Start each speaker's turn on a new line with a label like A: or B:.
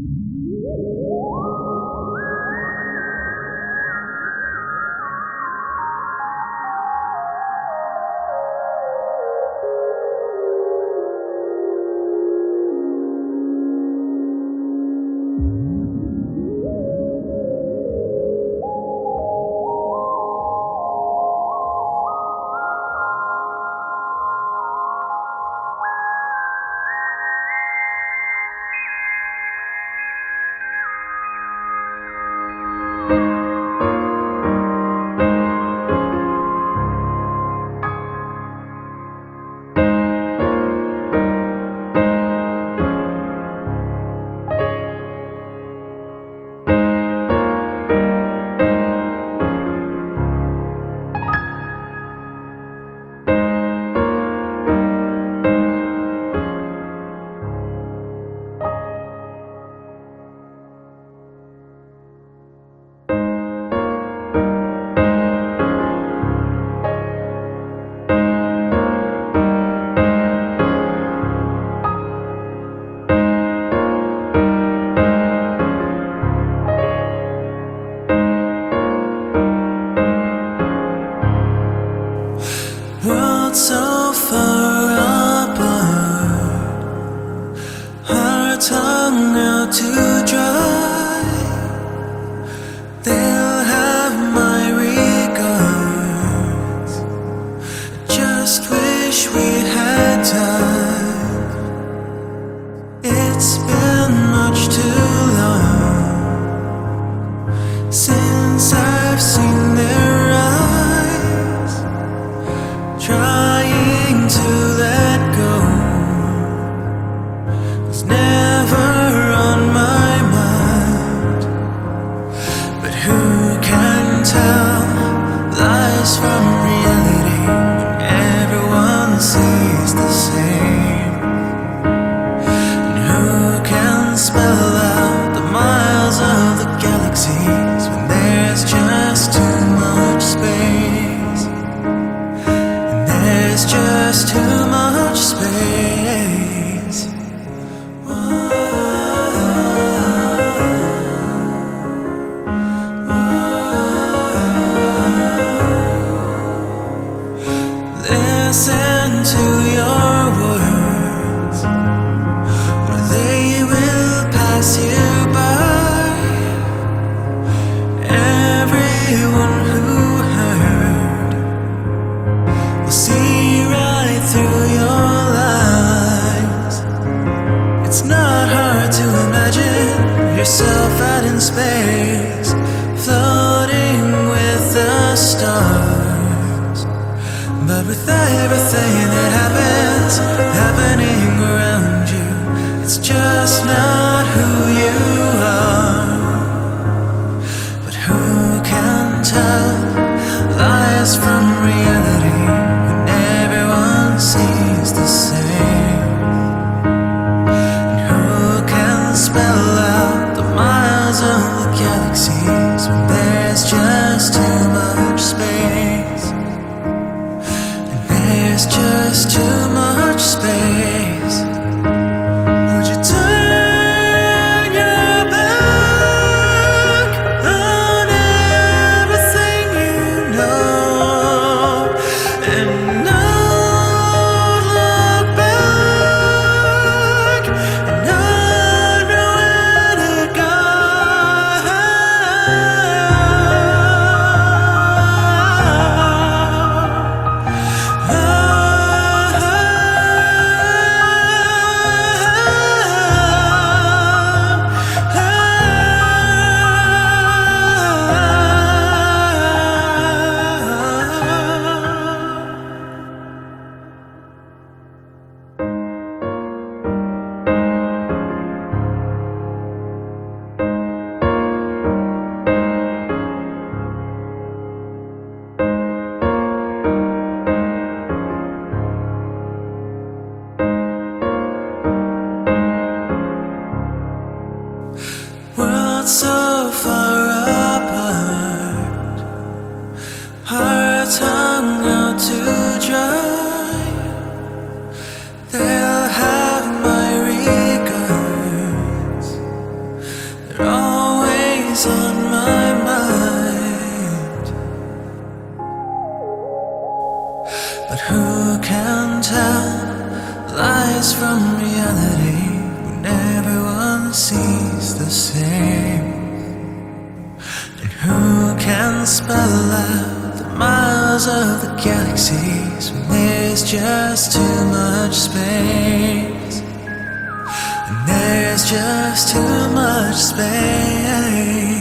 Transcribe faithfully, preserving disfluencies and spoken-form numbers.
A: Worlds so far apart, our tongue out to dry. They'll have my regards. Just wish we had time. It's been much too long since I've seen their eyes, trying to let go was never on my mind. But who can tell lies from reality when everyone sees the same? And who can spell out the miles of the galaxies when there's just too much space? There's just too much space. Listen to your words, or they will pass you by. Everyone who heard will see right through your lies. It's not hard to imagine yourself out in space, floating with the stars. But with everything that happens, happening around you, it's just not who you are. But who can tell lies from reality when everyone sees the same? And who can spell out the miles of the galaxies when there's just too much space? And there's just too much space. Would you turn your back on everything you know and not look back and not know where to go? Worlds so far apart, our tongue out to dry. They'll have my regards. sees the same. And who can spell out the miles of the galaxies when there's just too much space? And there's just too much space.